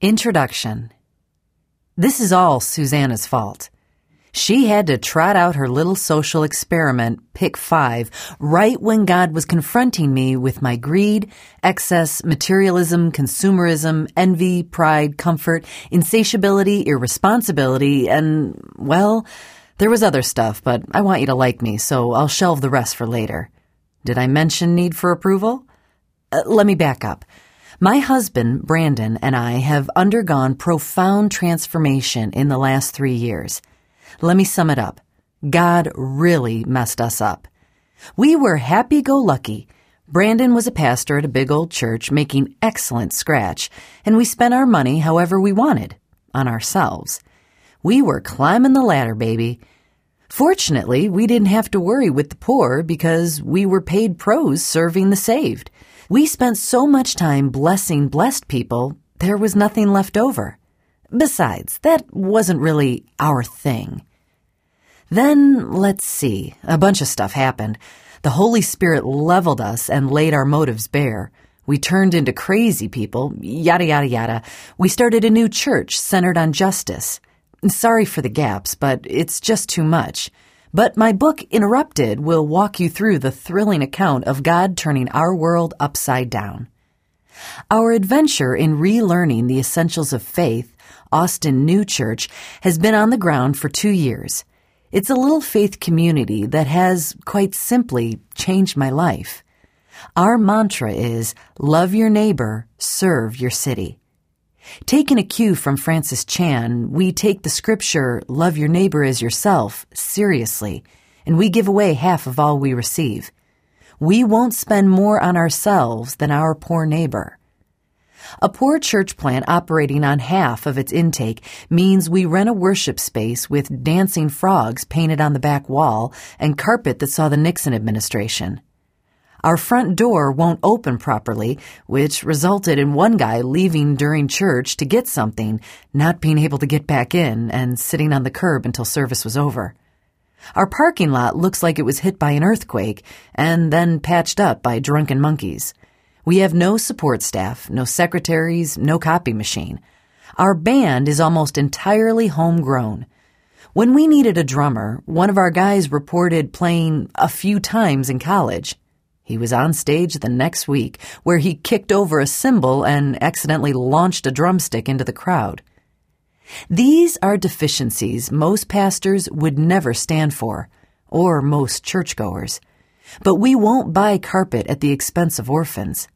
Introduction. This is all Susanna's fault. She had to trot out her little social experiment, Pick 5, right when God was confronting me with my greed, excess, materialism, consumerism, envy, pride, comfort, insatiability, irresponsibility, and, well, there was other stuff, but I want you to like me, so I'll shelve the rest for later. Did I mention need for approval? Let me back up. My husband, Brandon, and I have undergone profound transformation in the last 3 years. Let me sum it up. God really messed us up. We were happy-go-lucky. Brandon was a pastor at a big old church making excellent scratch, and we spent our money however we wanted, on ourselves. We were climbing the ladder, baby. Fortunately, we didn't have to worry with the poor because we were paid pros serving the saved. We spent so much time blessing blessed people, there was nothing left over. Besides, that wasn't really our thing. Then, let's see, a bunch of stuff happened. The Holy Spirit leveled us and laid our motives bare. We turned into crazy people, yada, yada, yada. We started a new church centered on justice. Sorry for the gaps, but it's just too much. But my book, Interrupted, will walk you through the thrilling account of God turning our world upside down. Our adventure in relearning the essentials of faith, Austin New Church, has been on the ground for 2 years. It's a little faith community that has, quite simply, changed my life. Our mantra is, love your neighbor, serve your city. Taking a cue from Francis Chan, we take the scripture, love your neighbor as yourself, seriously, and we give away half of all we receive. We won't spend more on ourselves than our poor neighbor. A poor church plant operating on half of its intake means we rent a worship space with dancing frogs painted on the back wall and carpet that saw the Nixon administration. Our front door won't open properly, which resulted in one guy leaving during church to get something, not being able to get back in, and sitting on the curb until service was over. Our parking lot looks like it was hit by an earthquake and then patched up by drunken monkeys. We have no support staff, no secretaries, no copy machine. Our band is almost entirely homegrown. When we needed a drummer, one of our guys reported playing a few times in college. He was on stage the next week, where he kicked over a cymbal and accidentally launched a drumstick into the crowd. These are deficiencies most pastors would never stand for, or most churchgoers. But we won't buy carpet at the expense of orphans.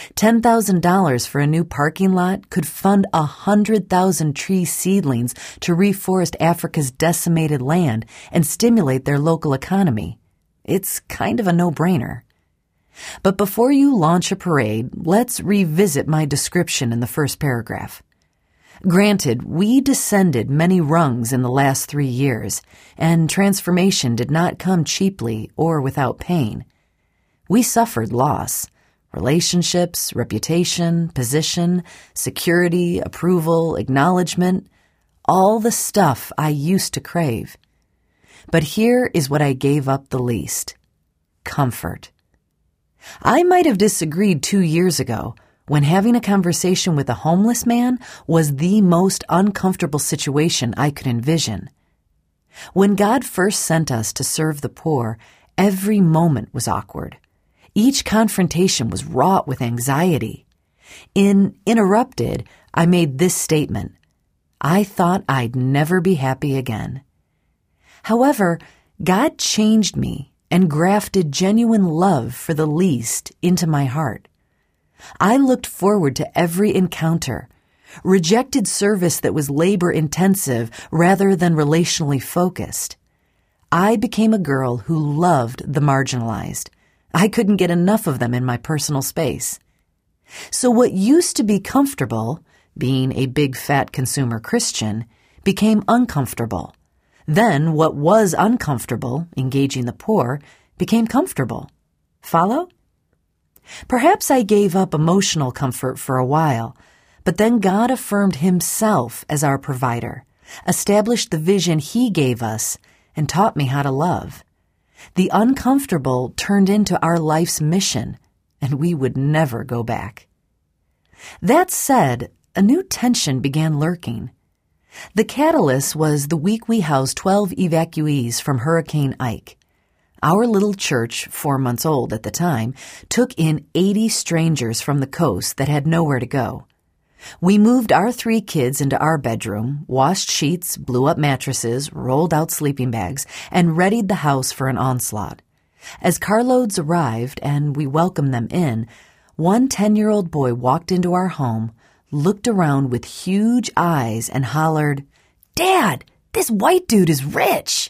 $10,000 for a new parking lot could fund 100,000 tree seedlings to reforest Africa's decimated land and stimulate their local economy. It's kind of a no-brainer. But before you launch a parade, let's revisit my description in the first paragraph. Granted, we descended many rungs in the last 3 years, and transformation did not come cheaply or without pain. We suffered loss. Relationships, reputation, position, security, approval, acknowledgement, all the stuff I used to crave. But here is what I gave up the least: comfort. I might have disagreed 2 years ago when having a conversation with a homeless man was the most uncomfortable situation I could envision. When God first sent us to serve the poor, every moment was awkward. Each confrontation was wrought with anxiety. In Interrupted, I made this statement: I thought I'd never be happy again. However, God changed me and grafted genuine love for the least into my heart. I looked forward to every encounter, rejected service that was labor-intensive rather than relationally focused. I became a girl who loved the marginalized. I couldn't get enough of them in my personal space. So what used to be comfortable, being a big fat consumer Christian, became uncomfortable. Then what was uncomfortable, engaging the poor, became comfortable. Follow? Perhaps I gave up emotional comfort for a while, but then God affirmed Himself as our provider, established the vision He gave us, and taught me how to love. The uncomfortable turned into our life's mission, and we would never go back. That said, a new tension began lurking. The catalyst was the week we housed 12 evacuees from Hurricane Ike. Our little church, 4 months old at the time, took in 80 strangers from the coast that had nowhere to go. We moved our 3 kids into our bedroom, washed sheets, blew up mattresses, rolled out sleeping bags, and readied the house for an onslaught. As carloads arrived and we welcomed them in, one 10-year-old boy walked into our home, looked around with huge eyes, and hollered, "Dad, this white dude is rich!"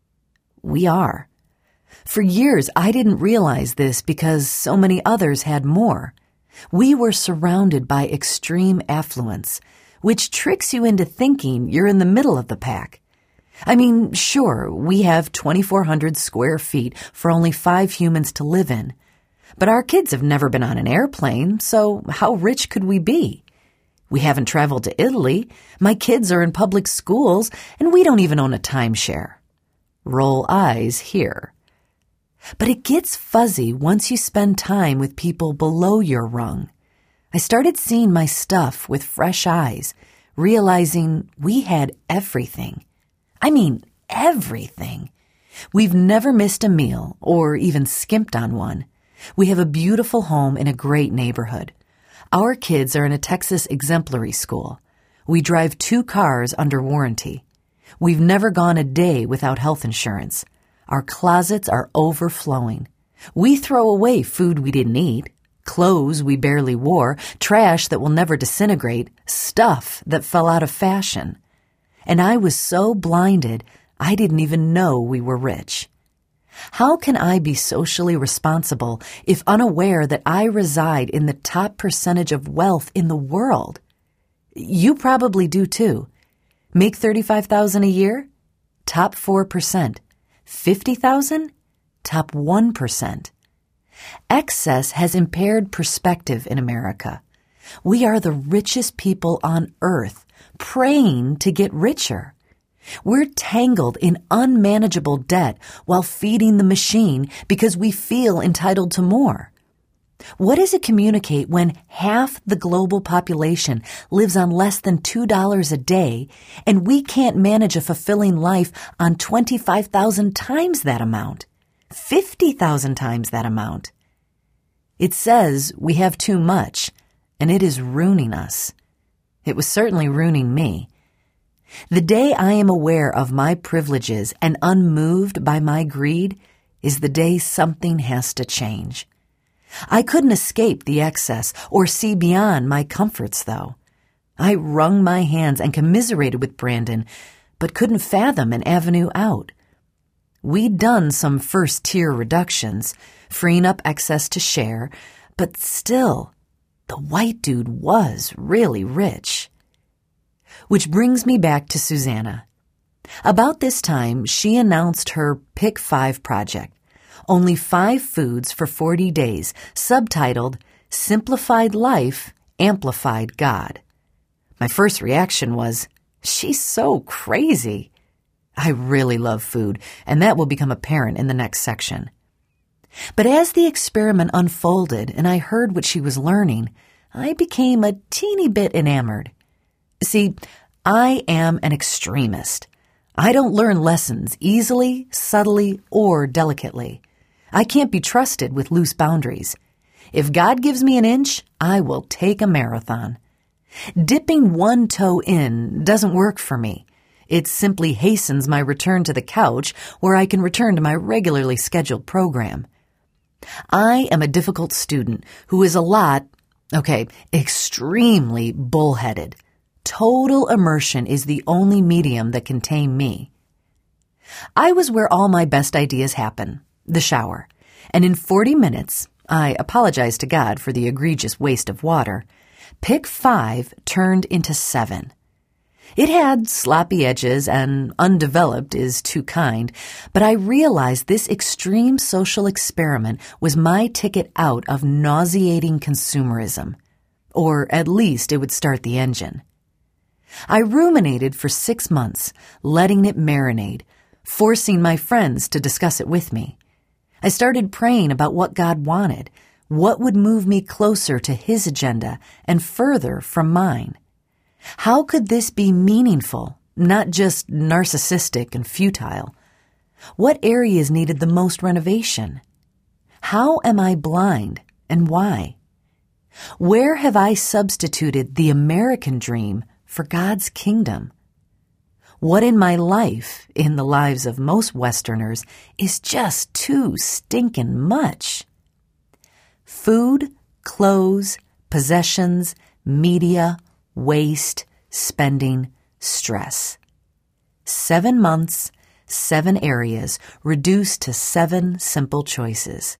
We are. For years, I didn't realize this because so many others had more. We were surrounded by extreme affluence, which tricks you into thinking you're in the middle of the pack. I mean, sure, we have 2,400 square feet for only 5 humans to live in. But our kids have never been on an airplane, so how rich could we be? We haven't traveled to Italy, my kids are in public schools, and we don't even own a timeshare. Roll eyes here. But it gets fuzzy once you spend time with people below your rung. I started seeing my stuff with fresh eyes, realizing we had everything. I mean, everything. We've never missed a meal or even skimped on one. We have a beautiful home in a great neighborhood. Our kids are in a Texas exemplary school. We drive 2 cars under warranty. We've never gone a day without health insurance. Our closets are overflowing. We throw away food we didn't eat, clothes we barely wore, trash that will never disintegrate, stuff that fell out of fashion. And I was so blinded, I didn't even know we were rich. How can I be socially responsible if unaware that I reside in the top percentage of wealth in the world? You probably do too. Make $35,000 a year? Top 4%. 50,000? Top 1%. Excess has impaired perspective in America. We are the richest people on earth, praying to get richer. We're tangled in unmanageable debt while feeding the machine because we feel entitled to more. What does it communicate when half the global population lives on less than $2 a day and we can't manage a fulfilling life on 25,000 times that amount, 50,000 times that amount? It says we have too much, and it is ruining us. It was certainly ruining me. The day I am aware of my privileges and unmoved by my greed is the day something has to change. I couldn't escape the excess or see beyond my comforts, though. I wrung my hands and commiserated with Brandon, but couldn't fathom an avenue out. We'd done some first-tier reductions, freeing up excess to share, but still, the white dude was really rich. Which brings me back to Susanna. About this time, she announced her Pick 5 project. Only 5 foods for 40 days, subtitled Simplified Life, Amplified God. My first reaction was, she's so crazy. I really love food, and that will become apparent in the next section. But as the experiment unfolded and I heard what she was learning, I became a teeny bit enamored. See, I am an extremist. I don't learn lessons easily, subtly, or delicately. I can't be trusted with loose boundaries. If God gives me an inch, I will take a marathon. Dipping one toe in doesn't work for me. It simply hastens my return to the couch where I can return to my regularly scheduled program. I am a difficult student who is extremely bullheaded. Total immersion is the only medium that can tame me. I was where all my best ideas happen, the shower. And in 40 minutes, I apologize to God for the egregious waste of water, Pick 5 turned into 7. It had sloppy edges and undeveloped is too kind, but I realized this extreme social experiment was my ticket out of nauseating consumerism. Or at least it would start the engine. I ruminated for 6 months, letting it marinate, forcing my friends to discuss it with me. I started praying about what God wanted, what would move me closer to His agenda and further from mine. How could this be meaningful, not just narcissistic and futile? What areas needed the most renovation? How am I blind, and why? Where have I substituted the American dream for God's kingdom? What in my life, in the lives of most Westerners, is just too stinking much? Food, clothes, possessions, media, waste, spending, stress. 7 months, 7 areas reduced to 7 simple choices.